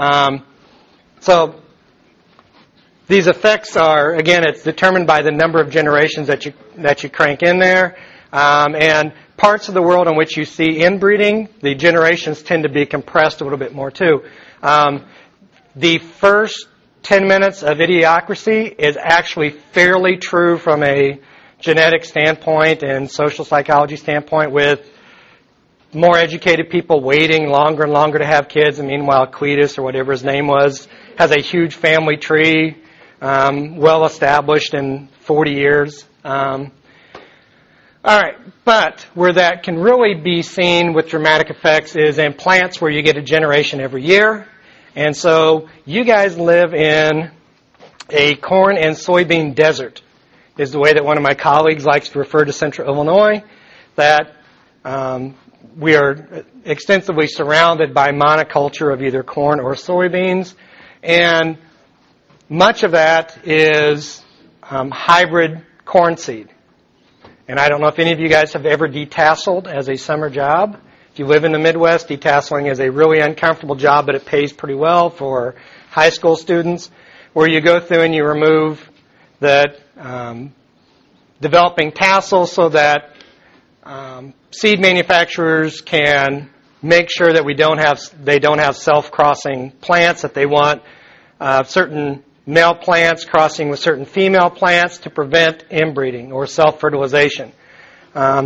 So these effects are, again, it's determined by the number of generations that you crank in there. And parts of the world in which you see inbreeding, the generations tend to be compressed a little bit more too. The first 10 minutes of Idiocracy is actually fairly true from a genetic standpoint and social psychology standpoint, with more educated people waiting longer and longer to have kids. And meanwhile, Cletus, or whatever his name was, has a huge family tree, well established in 40 years. All right, but where that can really be seen with dramatic effects is in plants where you get a generation every year. And so you guys live in a corn and soybean desert, is the way that one of my colleagues likes to refer to Central Illinois, that we are extensively surrounded by monoculture of either corn or soybeans. And much of that is hybrid corn seed. And I don't know if any of you guys have ever detasseled as a summer job. If you live in the Midwest, detasseling is a really uncomfortable job, but it pays pretty well for high school students, where you go through and you remove the developing tassels so that seed manufacturers can make sure that they don't have self-crossing plants, that they want certain male plants crossing with certain female plants to prevent inbreeding or self-fertilization.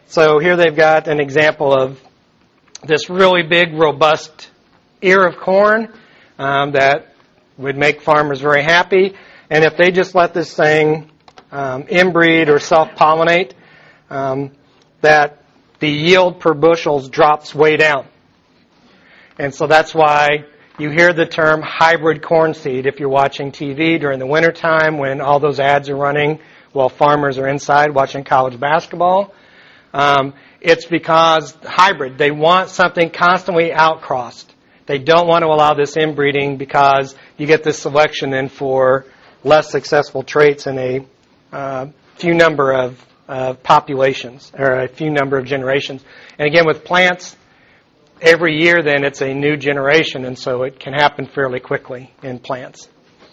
So here they've got an example of this really big, robust ear of corn that would make farmers very happy. And if they just let this thing inbreed or self-pollinate, that the yield per bushels drops way down. And so that's why you hear the term hybrid corn seed if you're watching TV during the wintertime when all those ads are running while farmers are inside watching college basketball. It's because hybrid, they want something constantly outcrossed. They don't want to allow this inbreeding because you get this selection in for less successful traits in a few number of populations or a few number of generations. And again, with plants, every year then it's a new generation, and so it can happen fairly quickly in plants.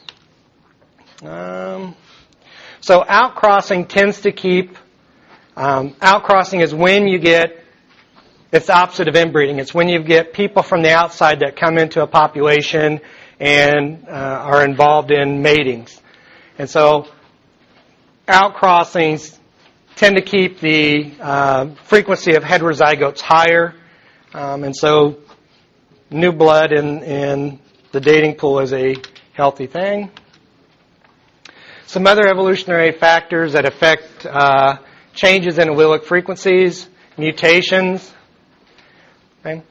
So outcrossing tends to keep, outcrossing is when you get, it's the opposite of inbreeding. It's when you get people from the outside that come into a population and are involved in matings. And so outcrossings tend to keep the frequency of heterozygotes higher. And so new blood in the dating pool is a healthy thing. Some other evolutionary factors that affect changes in allelic frequencies, mutations. Okay?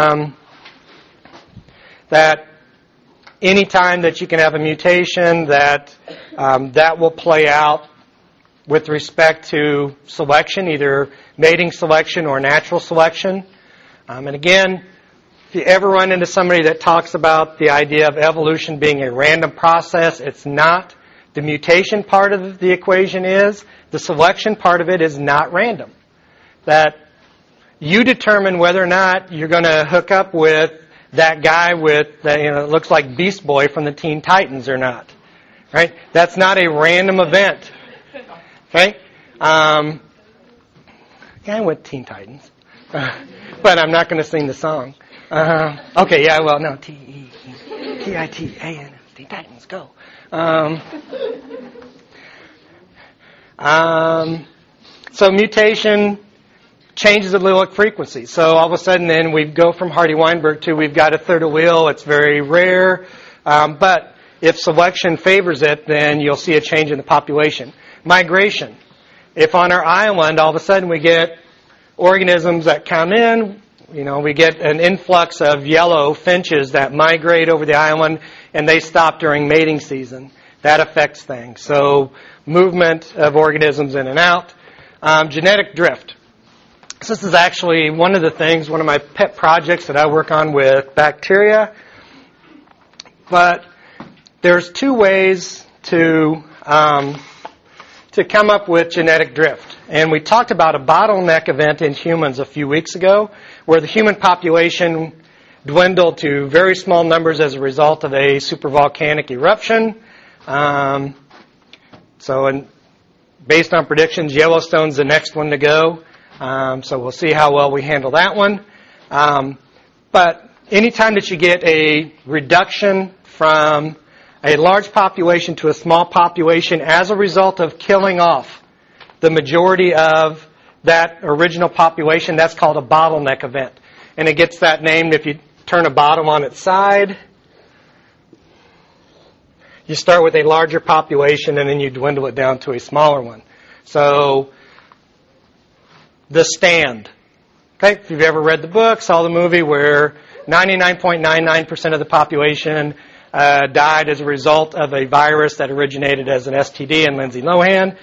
That any time that you can have a mutation, that will play out with respect to selection, either mating selection or natural selection. And again, if you ever run into somebody that talks about the idea of evolution being a random process, it's not. The mutation part of the equation is. The selection part of it is not random. That you determine whether or not you're going to hook up with that guy with that, looks like Beast Boy from the Teen Titans or not. Right? That's not a random event. Okay? I went Teen Titans. But I'm not going to sing the song. Okay, yeah, well, no, T-I-T-A-N, Teen Titans, go. So mutation changes allelic frequency. So all of a sudden then we go from Hardy-Weinberg to we've got a third allele. It's very rare. But if selection favors it, then you'll see a change in the population. Migration. If on our island all of a sudden we get organisms that come in, we get an influx of yellow finches that migrate over the island and they stop during mating season. That affects things. So movement of organisms in and out. Genetic drift. This is actually one of my pet projects that I work on with bacteria. But there's two ways to come up with genetic drift. And we talked about a bottleneck event in humans a few weeks ago where the human population dwindled to very small numbers as a result of a supervolcanic eruption. Based on predictions, Yellowstone's the next one to go. So we'll see how well we handle that one. But anytime that you get a reduction from a large population to a small population as a result of killing off the majority of that original population, that's called a bottleneck event. And it gets that name if you turn a bottle on its side. You start with a larger population and then you dwindle it down to a smaller one. So, The Stand. Okay, if you've ever read the book, saw the movie where 99.99% of the population died as a result of a virus that originated as an STD in Lindsay Lohan.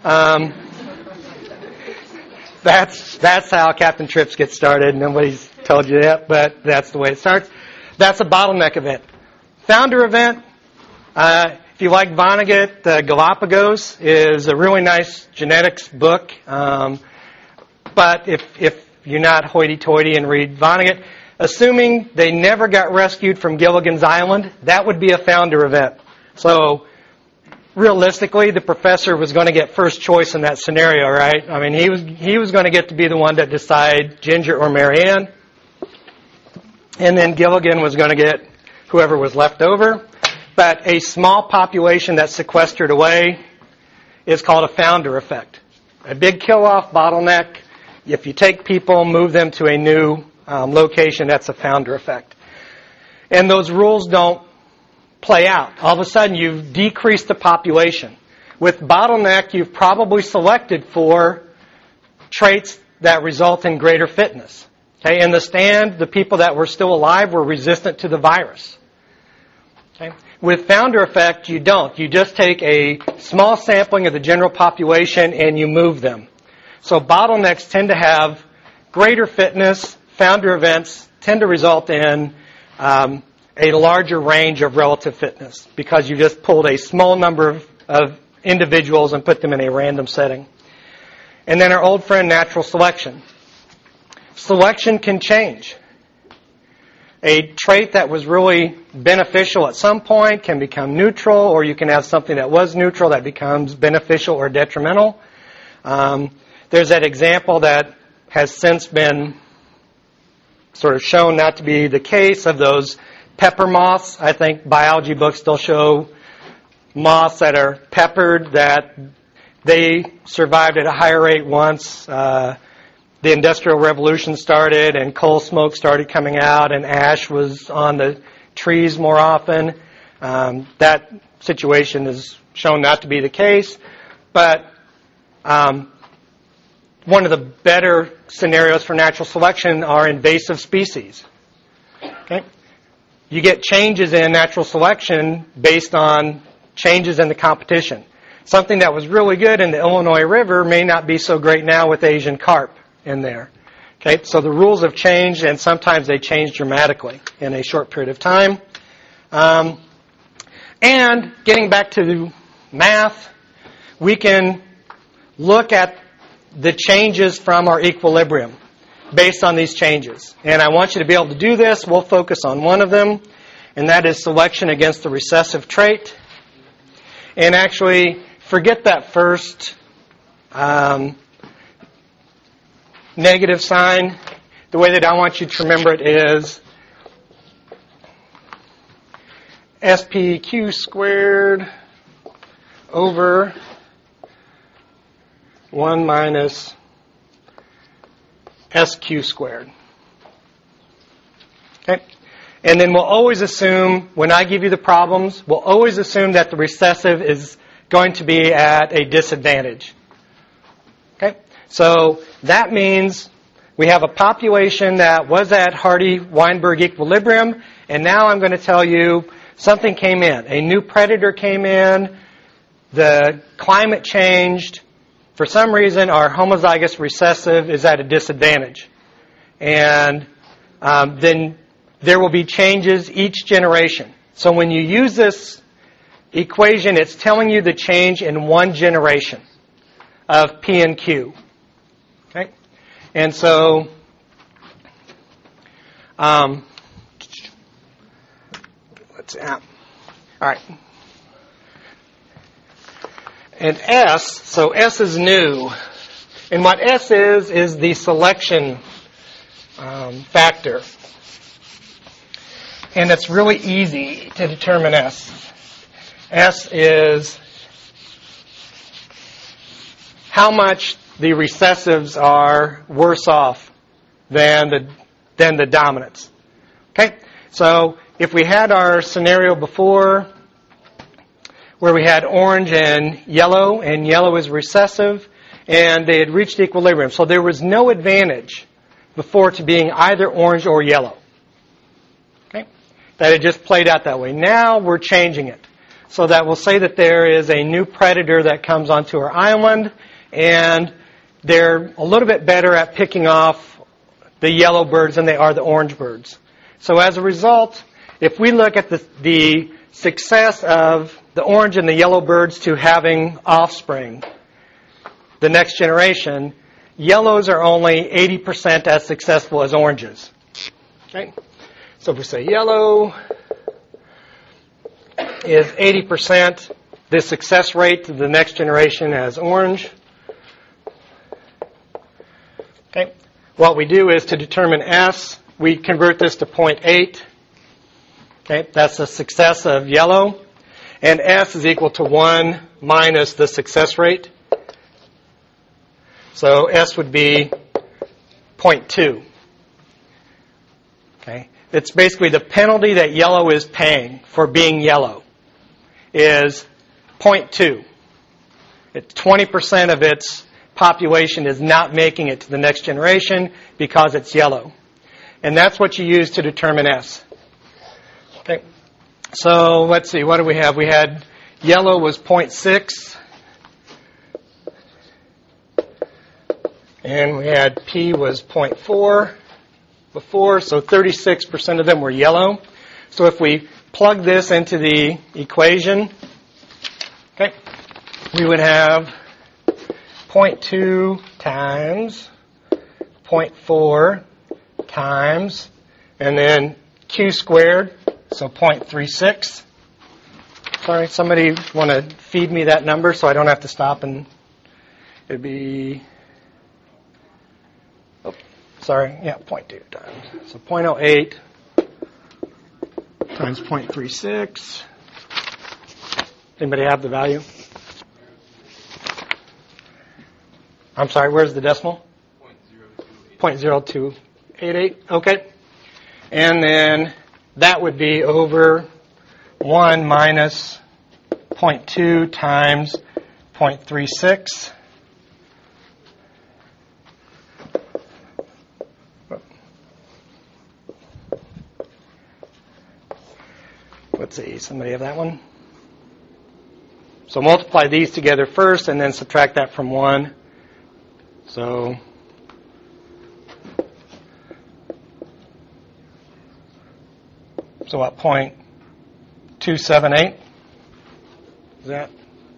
That's how Captain Trips gets started. Nobody's told you that, but that's the way it starts. That's a bottleneck event. Founder event. If you like Vonnegut, Galapagos is a really nice genetics book. But if you're not hoity-toity and read Vonnegut, assuming they never got rescued from Gilligan's Island, that would be a founder event. So realistically, the professor was going to get first choice in that scenario, right? I mean, he was going to get to be the one that decide Ginger or Marianne. And then Gilligan was going to get whoever was left over. But a small population that's sequestered away is called a founder effect. A big kill-off bottleneck, If you take people, move them to a new location, that's a founder effect. And those rules don't play out. All of a sudden, you've decreased the population. With bottleneck, you've probably selected for traits that result in greater fitness. Okay, in the stand, the people that were still alive were resistant to the virus. Okay. With founder effect, you don't. You just take a small sampling of the general population and you move them. So bottlenecks tend to have greater fitness. Founder events tend to result in a larger range of relative fitness because you just pulled a small number of individuals and put them in a random setting. And then our old friend, natural selection. Selection can change. A trait that was really beneficial at some point can become neutral, or you can have something that was neutral that becomes beneficial or detrimental. There's that example that has since been sort of shown not to be the case of those pepper moths. I think biology books still show moths that are peppered, that they survived at a higher rate once the Industrial Revolution started and coal smoke started coming out and ash was on the trees more often. That situation is shown not to be the case. But one of the better scenarios for natural selection are invasive species. Okay? You get changes in natural selection based on changes in the competition. Something that was really good in the Illinois River may not be so great now with Asian carp in there. Okay, so the rules have changed, and sometimes they change dramatically in a short period of time. And getting back to math, we can look at the changes from our equilibrium based on these changes. And I want you to be able to do this. We'll focus on one of them, and that is selection against the recessive trait. And actually, forget that first negative sign. The way that I want you to remember it is SPQ squared over 1 minus SQ squared. Okay? And then we'll always assume, when I give you the problems, we'll always assume that the recessive is going to be at a disadvantage. Okay? So that means we have a population that was at Hardy-Weinberg equilibrium, and now I'm going to tell you something came in. A new predator came in, the climate changed. For some reason, our homozygous recessive is at a disadvantage. And then there will be changes each generation. So when you use this equation, it's telling you the change in one generation of P and Q. Okay? And so all right. And S, so S is new. And what S is the selection factor. And it's really easy to determine S. S is how much the recessives are worse off than the dominants. Okay? So if we had our scenario before where we had orange and yellow is recessive, and they had reached equilibrium. So there was no advantage before to being either orange or yellow. Okay? That it just played out that way. Now we're changing it. So that we'll say that there is a new predator that comes onto our island, and they're a little bit better at picking off the yellow birds than they are the orange birds. So as a result, if we look at the success of the orange and the yellow birds to having offspring, the next generation, yellows are only 80% as successful as oranges. Okay? So if we say yellow is 80%, the success rate to the next generation as orange. Okay? What we do is to determine S, we convert this to 0.8. Okay? That's the success of yellow. And S is equal to 1 minus the success rate. So S would be 0.2. Okay? It's basically the penalty that yellow is paying for being yellow is 0.2. 20% of its population is not making it to the next generation because it's yellow. And that's what you use to determine S. Okay. So let's see, what do we have? We had yellow was 0.6. And we had P was 0.4 before, so 36% of them were yellow. So if we plug this into the equation, okay, we would have 0.2 times 0.4 times, and then Q squared, so 0.36. Sorry, somebody want to feed me that number so I don't have to stop, and it'd be, sorry, yeah, 0.2 times. So 0.08 times 0.36. Anybody have the value? I'm sorry, where's the decimal? 0.0288. Okay. And then that would be over 1 minus 0.2 times 0.36. Let's see, somebody have that one? So multiply these together first and then subtract that from 1. So what, 0.278? Is that?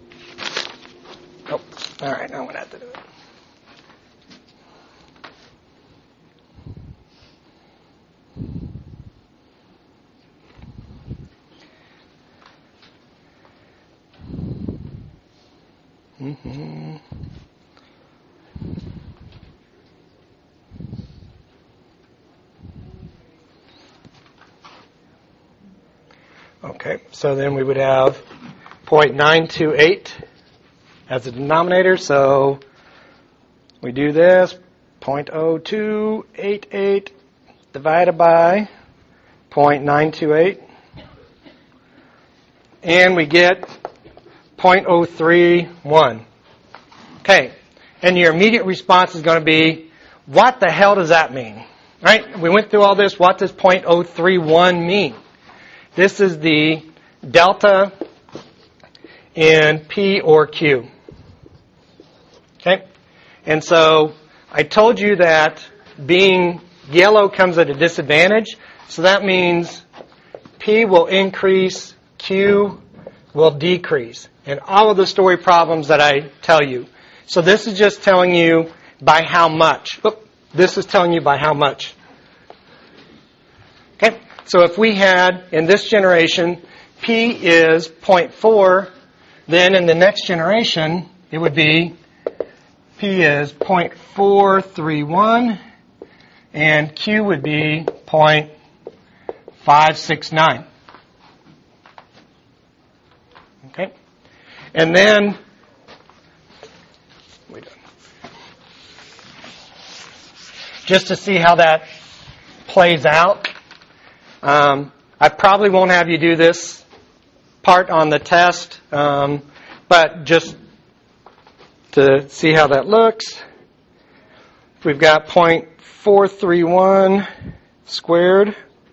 Oh, all right, now I'm going to have to do it. Okay, so then we would have 0.928 as a denominator. So we do this, 0.0288 divided by 0.928. And we get 0.031. Okay, and your immediate response is going to be, what the hell does that mean? Right? We went through all this. What does 0.031 mean? This is the delta in P or Q. Okay? And so I told you that being yellow comes at a disadvantage. So that means P will increase, Q will decrease. And all of the story problems that I tell you. So this is just telling you by how much. This is telling you by how much. Okay? So if we had, in this generation, P is 0.4, then in the next generation, it would be P is 0.431, and Q would be 0.569. Okay? And then, just to see how that plays out, I probably won't have you do this part on the test, but just to see how that looks, if we've got 0.431 squared,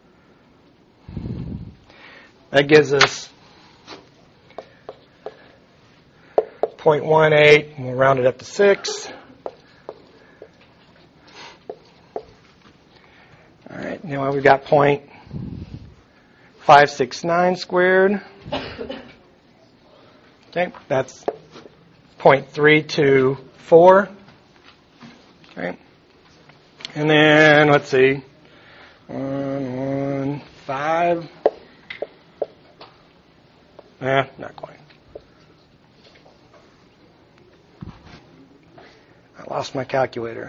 that gives us 0.18, and we'll round it up to 6. All right, now we've got 0.569 squared. Okay, that's 0.324. Okay, and then let's see, 115. Not quite. I lost my calculator.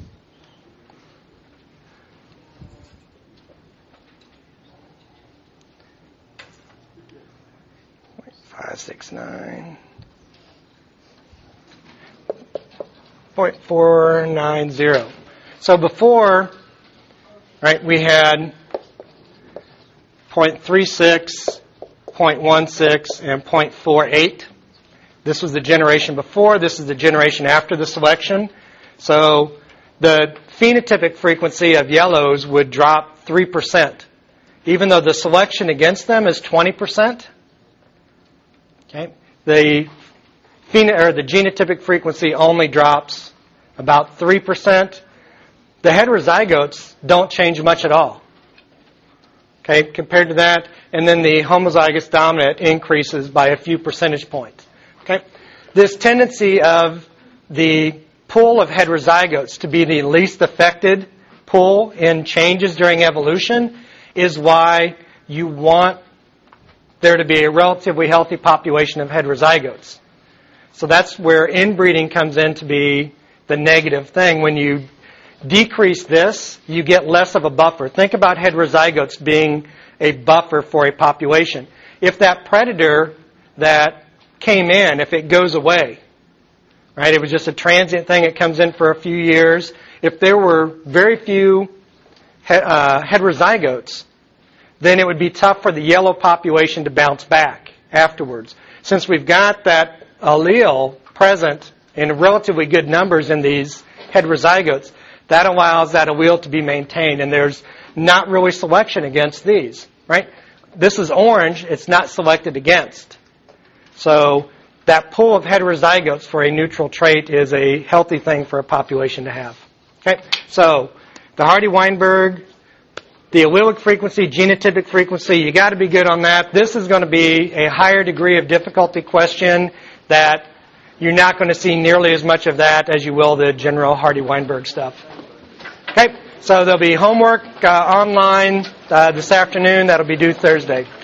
569. 0.490. So before, right, we had 0.36, 0.16, and 0.48. This was the generation before. This is the generation after the selection. So the phenotypic frequency of yellows would drop 3%, even though the selection against them is 20%. Okay, the genotypic frequency only drops about 3%. The heterozygotes don't change much at all. Okay, compared to that, and then the homozygous dominant increases by a few percentage points. Okay, this tendency of the pool of heterozygotes to be the least affected pool in changes during evolution is why you want there to be a relatively healthy population of heterozygotes. So that's where inbreeding comes in to be the negative thing. When you decrease this, you get less of a buffer. Think about heterozygotes being a buffer for a population. If that predator that came in, if it goes away, right, it was just a transient thing, it comes in for a few years. If there were very few heterozygotes, then it would be tough for the yellow population to bounce back afterwards. Since we've got that allele present in relatively good numbers in these heterozygotes, that allows that allele to be maintained, and there's not really selection against these, right? This is orange, it's not selected against. So that pool of heterozygotes for a neutral trait is a healthy thing for a population to have. Okay, so the Hardy-Weinberg, the allelic frequency, genotypic frequency, you got to be good on that. This is going to be a higher degree of difficulty question that you're not going to see nearly as much of that as you will the general Hardy-Weinberg stuff. Okay, so there'll be homework online this afternoon. That'll be due Thursday.